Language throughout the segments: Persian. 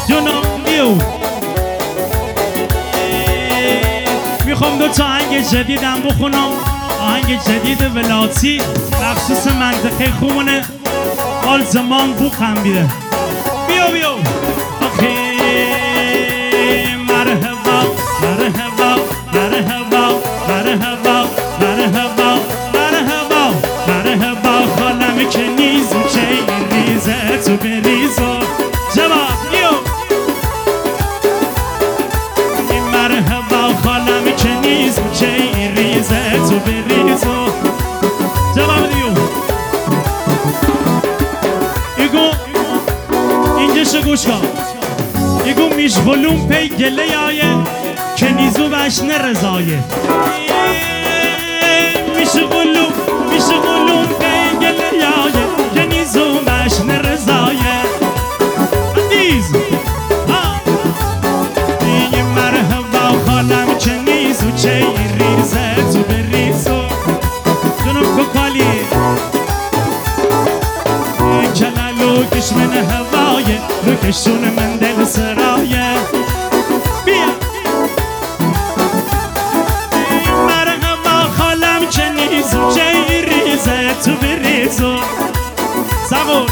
جونم بیو میخوام دو تا آهنگ جدیدم بخونم، آهنگ جدید ولاتی مخصوص منطقه خوبونه، حال زمان بو خنبیده. بیو بیو آخی مرحبا مرحبا مرحبا مرحبا مرحبا مرحبا مرحبا خالم که نیزو چه ریزه تو بریزو جواب بیو مرحبا خالم که نیزو چه ریزه تو بریزو جواب دیو ایگو اینجا گوش کن ایگو میشغلون پی گله آیه که نیزو بش نرزایه میشغلون پی گله آیه که نیزو بش نرزایه دیز این مرحبا خالم که نیزو چه ریزه تو بریزو جنوب کوکالی کلالو کش من هوایه رو کشون من دل سرایه بیا مرحبا خالم که نیزو چه ریزه تو بریزو سبور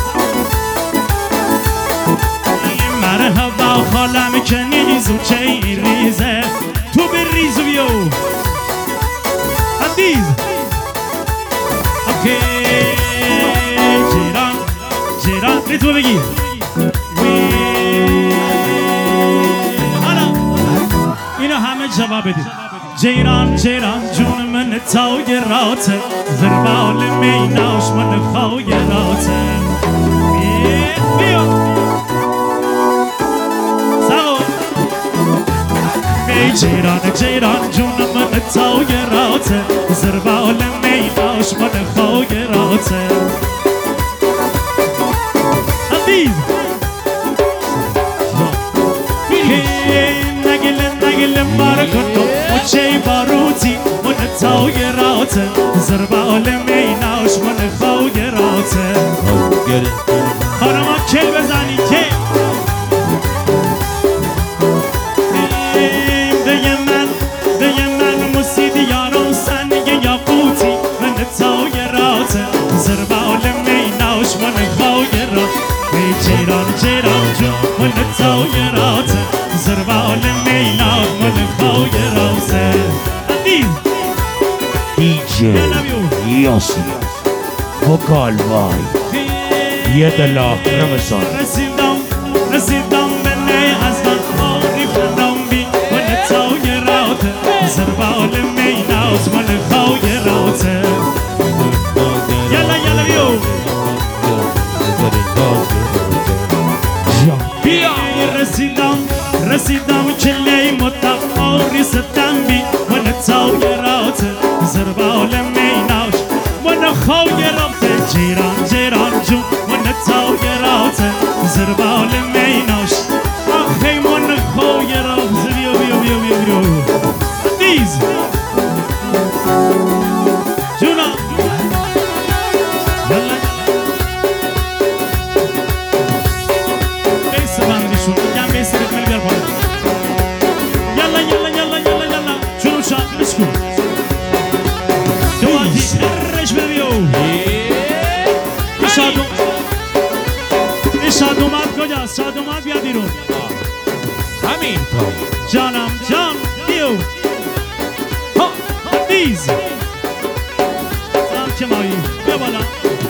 مرحبا خالم که نیزو چه ریزه تو بریزو بیو حدیز اوکی جیران جیران ریتمو بگیر حالا اینو همه جواب بدید جیران جیران جون من تاگراته زربال میناش من خاگراته بیو ساو جیران جیران جون من تاگراته زربال میناش من خاگراته عزیز نگل بارکتو مچه باروتی من تاگراته زربال میناش من خاگراته خانما کل بزنی که به من موسیدی یارم سنگ یاقوتی من تاگراته زربال میناش من خاگراته جیران جیران جون من تاگراته زربال میناش من خاگراته عزیز دیجی یاسی وکال وای یه دلا رمضان رسیدم به نه از من آری فندم بی من تاگراته زربال میناش من خاگراته یلا یلا بیو بیا رسیدم کلی متقاری ستم بی من تاگراته زربال میناش من خاگراته جیران جیران جون من تاگراته زربال میناش آخی من خاگراته بیو بیو بیو بیو بیو دیز جونا یلا بیس بندیشون میگم بیس ریتمل بیار پایین یلا یلا یلا یلا یلا جونو شاقش کن دوازی رش بیو شاد اومد کجاست؟ شاد اومد بیا بیرون همین طور جانم جان بیو ها دیز سلام که مایی بیا بالا